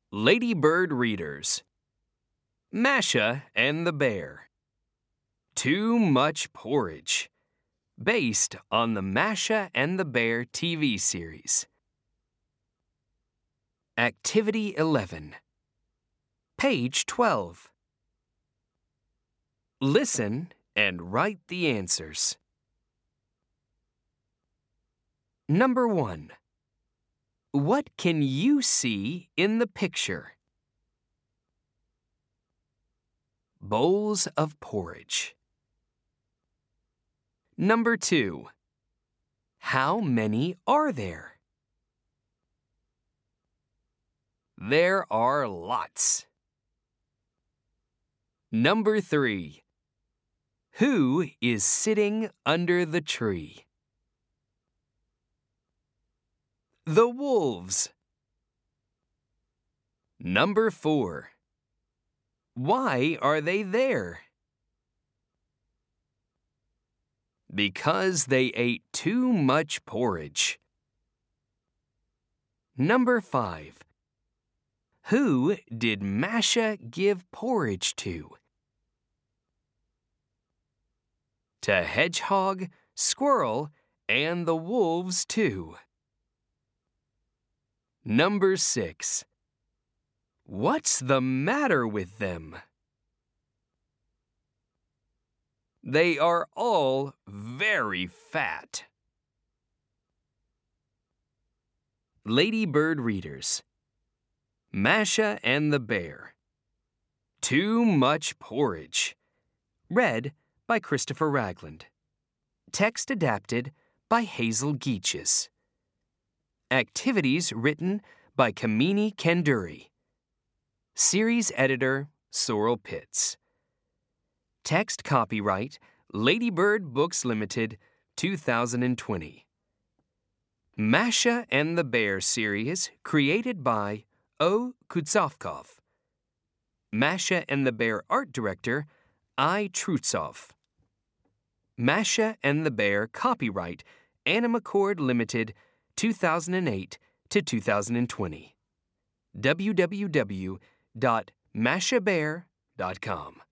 Lady Bird readers. Masha and the Bear. Too much porridge. Based on the Masha and the Bear TV series. Activity 11. Page 12. Listen and write the answers. Number 1. What can you see in the picture? Bowls of porridge. Number 2. How many are there? There are lots. Number 3. Who is sitting under the tree? The wolves. Number 4. Why are they there? Because they ate too much porridge. Number 5. Who did Masha give porridge to? To Hedgehog, Squirrel, and the wolves too. Number 6. What's the matter with them? They are all very fat. Lady Bird readers. Masha and the Bear. Too much porridge. Read by Christopher Ragland. Text adapted by Hazel Geaches. Activities written by Kamini Kanduri. Series editor Sorrel Pitts. Text copyright Lady Bird Books Limited, 2020. Masha and the Bear series created by O. Kutsovkov. Masha and the Bear art director I. Trutsov. Masha and the Bear copyright Animacord Limited, 2008 to 2020. www.mashabear.com